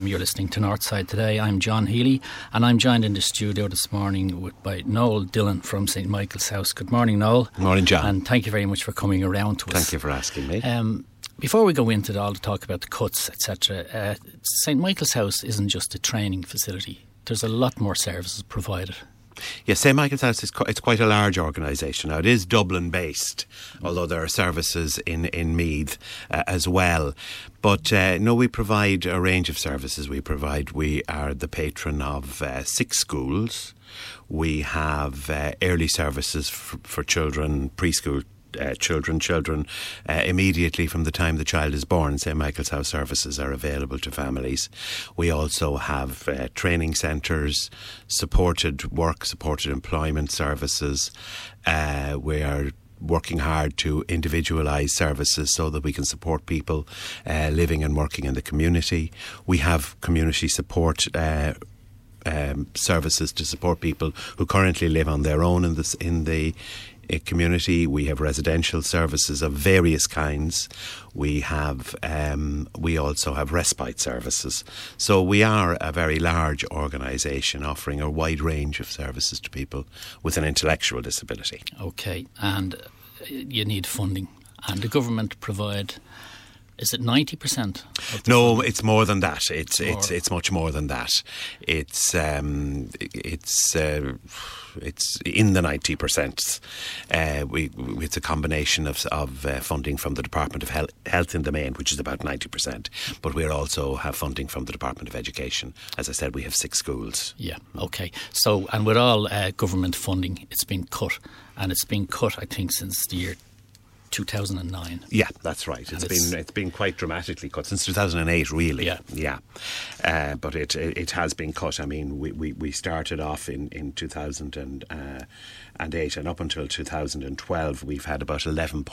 You're listening to Northside Today. I'm John Healy, and I'm joined in the studio this morning by Noel Dillon from St Michael's House. Good morning, Noel. Good morning, John. And thank you very much for coming around to us. Thank you for asking me. Before we go into all the talk about the cuts, etc., St Michael's House isn't just a training facility. There's a lot more services provided. Yes, St Michael's House it's quite a large organisation. Now, it is Dublin-based, although there are services in Meath as well. But no, we provide a range of services. We are the patron of 6 schools. We have early services for children, preschool children immediately from the time the child is born. St Michael's House services are available to families. We also have training centres, supported employment services. We are working hard to individualise services so that we can support people living and working in the community. We have community support services to support people who currently live on their own in the community. We have residential services of various kinds. We also have respite services. So we are a very large organisation offering a wide range of services to people with an intellectual disability. Okay, and you need funding, and the government provide. Is it 90%? No, funding? It's more than that. It's much more than that. It's in the 90%. It's a combination of funding from the Department of Health in the main, which is about 90%. But we also have funding from the Department of Education. As I said, we have 6 schools. Yeah. Okay. So, and with all government funding, it's been cut, and it's been cut, I think, since the year 2009. Yeah, that's right. It's been quite dramatically cut since 2008, really. Yeah. But it has been cut. I mean, we started off in 2008, and up until 2012, we've had about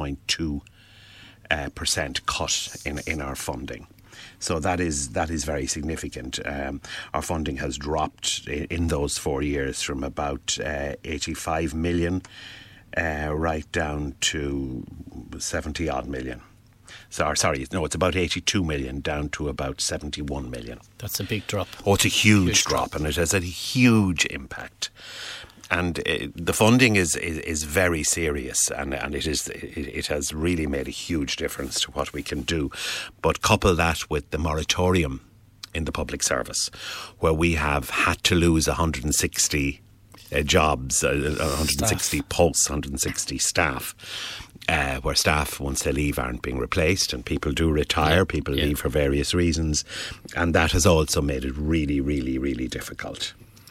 11.2% cut in our funding. So that is very significant. Our funding has dropped in those 4 years from about 85 million. Right down to 70 odd million. It's about 82 million down to about 71 million. That's a big drop. Oh, it's a huge drop, and it has a huge impact. And the funding is very serious, and it has really made a huge difference to what we can do. But couple that with the moratorium in the public service, where we have had to lose 160 jobs, 160 posts, 160 staff, where staff, once they leave, aren't being replaced, and people do retire, people leave for various reasons, and that has also made it really, really, really difficult.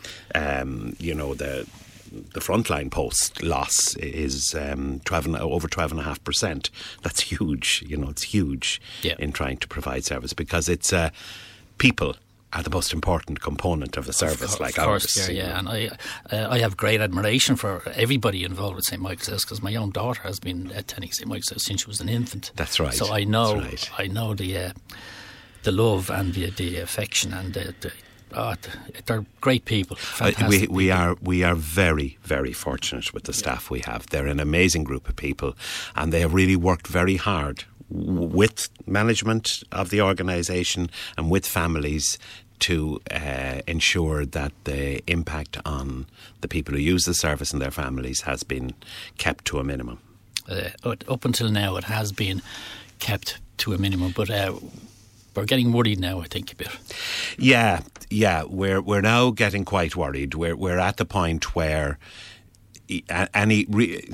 The frontline post loss is over 12.5%. That's huge. It's huge in trying to provide service, because it's people are the most important component of the service, like ours. Of course, yeah. And I have great admiration for everybody involved with St Michael's House, because my own daughter has been attending St Michael's House since she was an infant. That's right. So I know the love and the affection, and they're great people. Fantastic we are very, very fortunate with the staff we have. They're an amazing group of people, and they have really worked very hard with management of the organisation and with families to ensure that the impact on the people who use the service and their families has been kept to a minimum. Up until now, it has been kept to a minimum, but we're getting worried now, I think, a bit. Yeah, we're now getting quite worried. We're at the point where any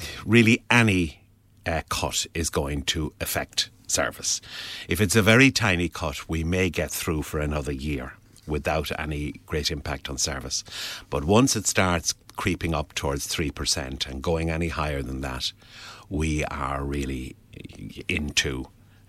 cut is going to affect service. If it's a very tiny cut, we may get through for another year without any great impact on service. But once it starts creeping up towards 3% and going any higher than that, we are really into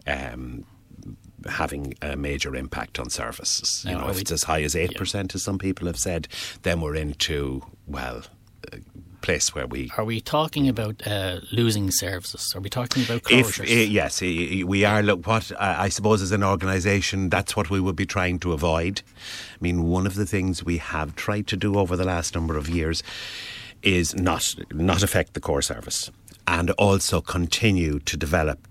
having a major impact on services. If it's as high as 8%, as some people have said, then we're into, place where we... Are we talking about losing services? Are we talking about closures? Yes, we are. Look, what I suppose as an organisation, that's what we would be trying to avoid. I mean, one of the things we have tried to do over the last number of years is not affect the core service, and also continue to develop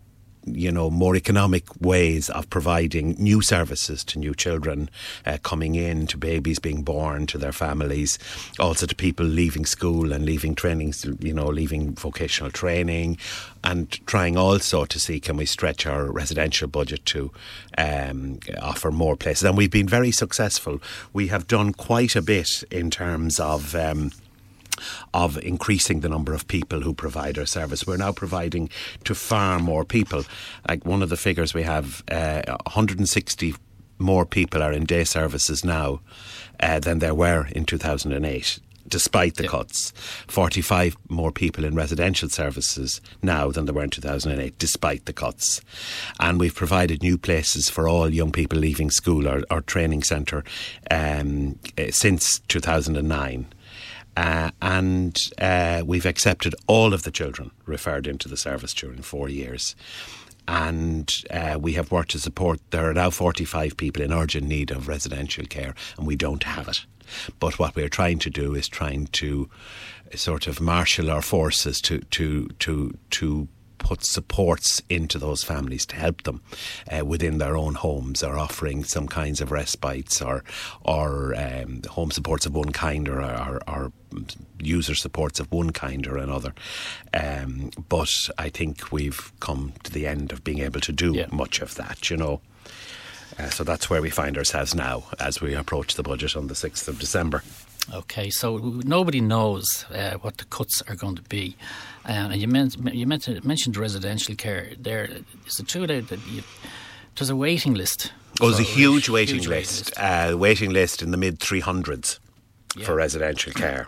more economic ways of providing new services to new children coming in, to babies being born, to their families, also to people leaving school and leaving trainings, leaving vocational training, and trying also to see can we stretch our residential budget to offer more places. And we've been very successful. We have done quite a bit in terms of increasing the number of people who provide our service. We're now providing to far more people. Like one of the figures we have, 160 more people are in day services now than there were in 2008. Despite the cuts, 45 more people in residential services now than there were in 2008, despite the cuts. And we've provided new places for all young people leaving school, our training centre, since 2009. And we've accepted all of the children referred into the service during 4 years. And we have worked to support, there are now 45 people in urgent need of residential care, and we don't have it. But what we're trying to do is trying to sort of marshal our forces to put supports into those families to help them within their own homes, or offering some kinds of respites or home supports of one kind, or user supports of one kind or another. But I think we've come to the end of being able to do much of that, So that's where we find ourselves now as we approach the budget on the 6th of December. Okay, so nobody knows what the cuts are going to be. And you mentioned residential care there. Is it true that there's a waiting list? Oh, there's a huge waiting list. Waiting list in the mid-300s for residential care.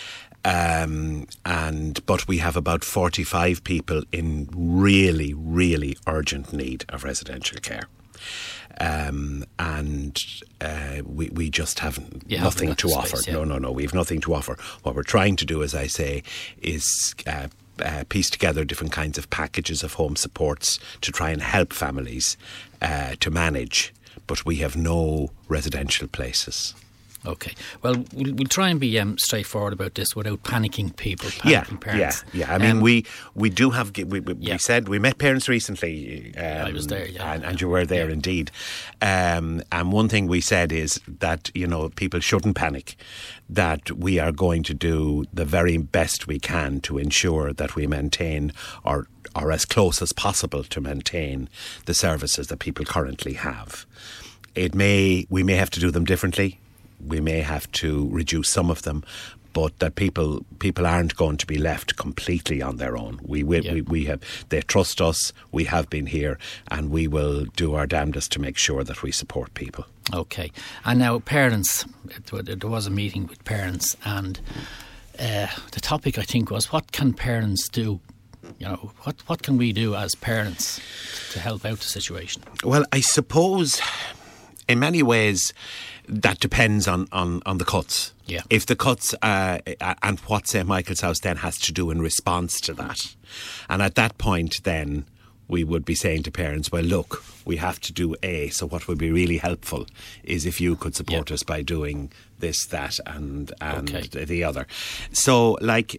But we have about 45 people in really, really urgent need of residential care. We just have nothing to offer. No, we have nothing to offer. What we're trying to do, as I say, is piece together different kinds of packages of home supports to try and help families to manage, but we have no residential places. Okay. Well, we'll try and be straightforward about this without panicking people, parents. Yeah. I mean, we do have. We said we met parents recently. I was there. Yeah, and you were there indeed. And one thing we said is that people shouldn't panic. That we are going to do the very best we can to ensure that we maintain or as close as possible to maintain the services that people currently have. We may have to do them differently. We may have to reduce some of them, but that people aren't going to be left completely on their own. They trust us. We have been here, and we will do our damnedest to make sure that we support people. Okay, and now parents. There was a meeting with parents, and the topic I think was, what can parents do? What can we do as parents to help out the situation? Well, I suppose in many ways that depends on the cuts. Yeah. If the cuts and what St. Michael's House then has to do in response to that. And at that point then we would be saying to parents, well, look, we have to do A, so what would be really helpful is if you could support us by doing this, that and the other. So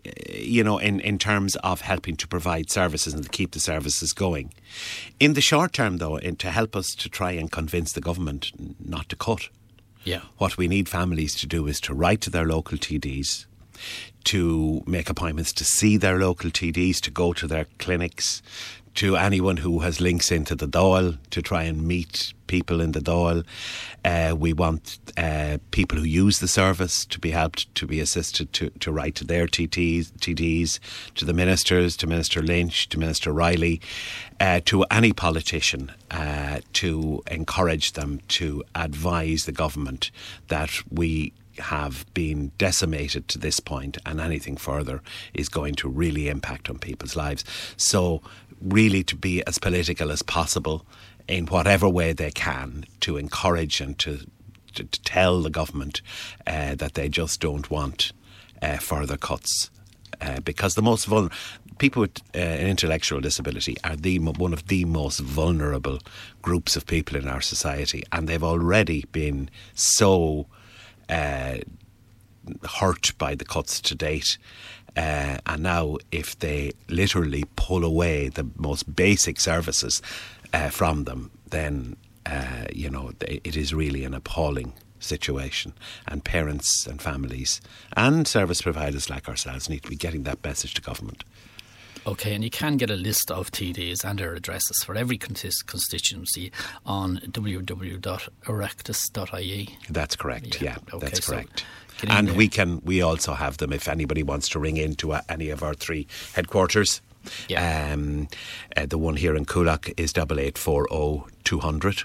in terms of helping to provide services and to keep the services going. In the short term though, to help us to try and convince the government not to cut. Yeah. What we need families to do is to write to their local TDs, to make appointments to see their local TDs, to go to their clinics, to anyone who has links into the Dáil, to try and meet people in the Dáil. We want people who use the service to be helped, to be assisted to write to their TDs, to the ministers, to Minister Lynch, to Minister Riley, to any politician, to encourage them to advise the government that we have been decimated to this point, and anything further is going to really impact on people's lives. So really to be as political as possible in whatever way they can to encourage and to tell the government that they just don't want further cuts. Because the most vulnerable people with an intellectual disability are one of the most vulnerable groups of people in our society, and they've already been so hurt by the cuts to date. And now if they literally pull away the most basic services from them, then, it is really an appalling situation, and parents and families and service providers like ourselves need to be getting that message to government. Okay, and you can get a list of TDs and their addresses for every constituency on www.oireachtas.ie. That's correct, yeah, okay, that's correct. So and we also have them if anybody wants to ring into any of our 3 headquarters. Yeah. The one here in Coolock is 8840 200.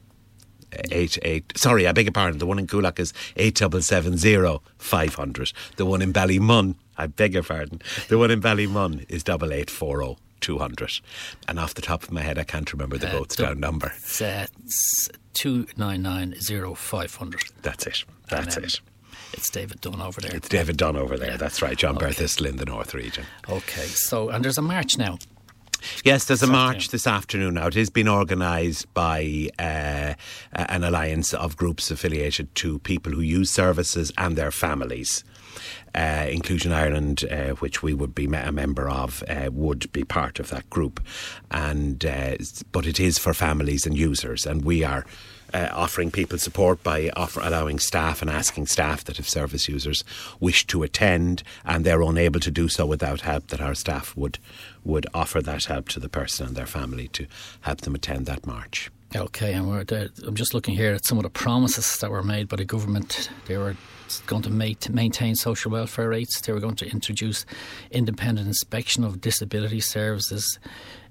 Sorry, I beg your pardon. The one in Coolock is 8770 500. The one in Ballymun, I beg your pardon. The one in Ballymun is 8840 200. And off the top of my head, I can't remember the Goatstown number. It's 299 0500. That's it. That's it. It's David Dunn over there. It's David Dunn over there. Yeah. That's right. John Berthistle in the North Region. Okay. So, and there's a march now. Yes, there's a march this afternoon now. It has been organised by an alliance of groups affiliated to people who use services and their families. Inclusion Ireland, which we would be a member of, would be part of that group. But it is for families and users, and we are offering people support by allowing staff and asking staff that if service users wish to attend and they're unable to do so without help, that our staff would offer that help to the person and their family to help them attend that march. Okay, and I'm just looking here at some of the promises that were made by the government. They were going to maintain social welfare rates. They were going to introduce independent inspection of disability services.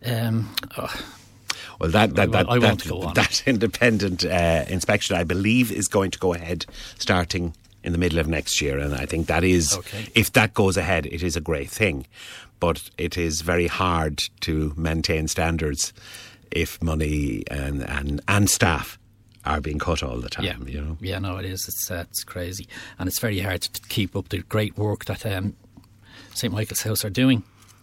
Well, that independent inspection, I believe, is going to go ahead starting in the middle of next year. And I think that is, if that goes ahead, it is a great thing. But it is very hard to maintain standards if money and staff are being cut all the time. Yeah, no, it is. It's crazy. And it's very hard to keep up the great work that St Michael's House are doing.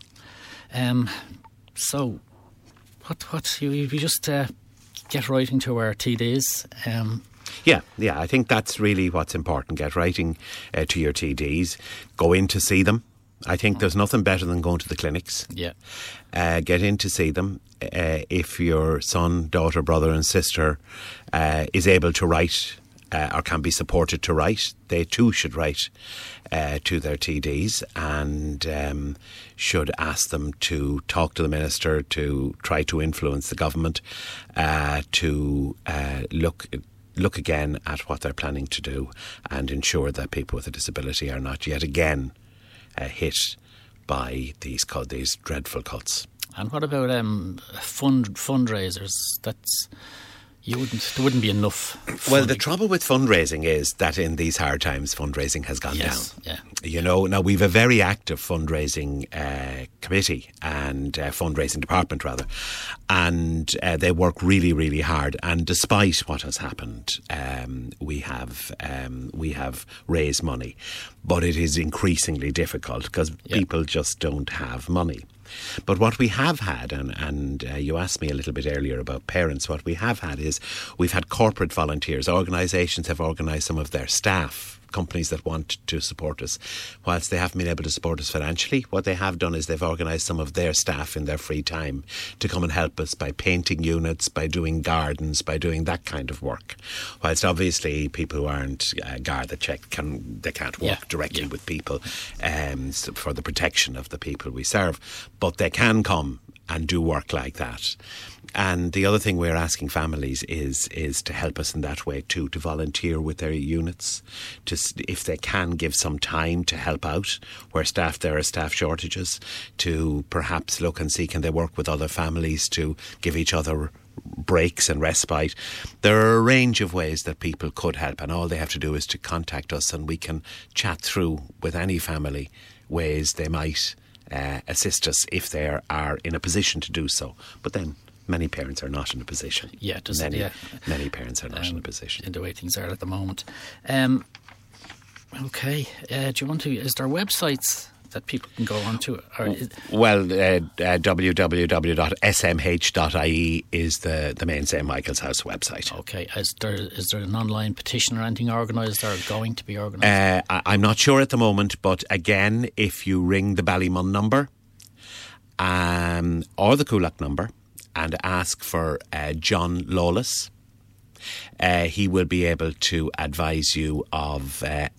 So... What you just get writing to our TDs? Yeah, I think that's really what's important. Get writing to your TDs. Go in to see them. I think there's nothing better than going to the clinics. Yeah. Get in to see them. If your son, daughter, brother and sister is able to write or can be supported to write, they too should write to their TDs and should ask them to talk to the minister, to try to influence the government, to look again at what they're planning to do and ensure that people with a disability are not yet again hit by these dreadful cuts. And what about fundraisers? There wouldn't be enough funding. Well, the trouble with fundraising is that in these hard times, fundraising has gone down. Yeah. Now we've a very active fundraising committee and fundraising department rather, and they work really, really hard. And despite what has happened, we have raised money, but it is increasingly difficult because people just don't have money. But what we have had, and you asked me a little bit earlier about parents, what we have had is we've had corporate volunteers. Organisations have organised some of their staff, companies that want to support us. Whilst they haven't been able to support us financially, what they have done is they've organised some of their staff in their free time to come and help us by painting units, by doing gardens, by doing that kind of work. Whilst obviously people who aren't Garda checked they can't work directly with people for the protection of the people we serve, but they can come and do work like that. And the other thing we're asking families is to help us in that way too, to volunteer with their units, if they can give some time to help out where there are staff shortages, to perhaps look and see can they work with other families to give each other breaks and respite. There are a range of ways that people could help, and all they have to do is to contact us and we can chat through with any family ways they might assist us if they are in a position to do so. But then many parents are not in a position. Many parents are not in a position. In the way things are at the moment. Okay. Do you want to? Is there websites that people can go on to? www.smh.ie is the main St Michael's House website. Okay. Is there an online petition or anything organised or going to be organised? I'm not sure at the moment, but again, if you ring the Ballymun number or the Coolock number and ask for John Lawless, he will be able to advise you of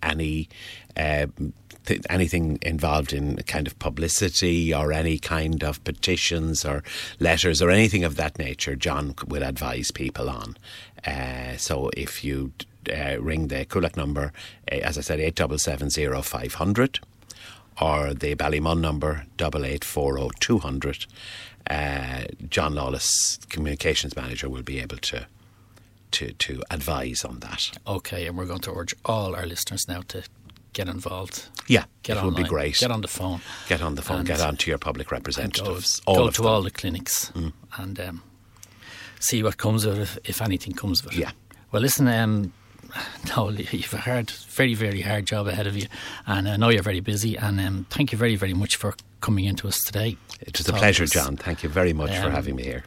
anything involved in kind of publicity or any kind of petitions or letters or anything of that nature. John will advise people on. So if you ring the Coolock number, as I said, 8770 500, or the Ballymun number 8840 200, John Lawless, Communications Manager, will be able to advise on that. Okay, and we're going to urge all our listeners now to get involved. Yeah, get it online, would be great. Get on the phone. Get on the phone, get on to your public representatives. Go to all the clinics and see what comes of it, if anything comes of it. Yeah. Well, listen, no, you've a very, very hard job ahead of you, and I know you're very busy, and thank you very, very much for coming in to us today. It was a pleasure, John. Thank you very much for having me here.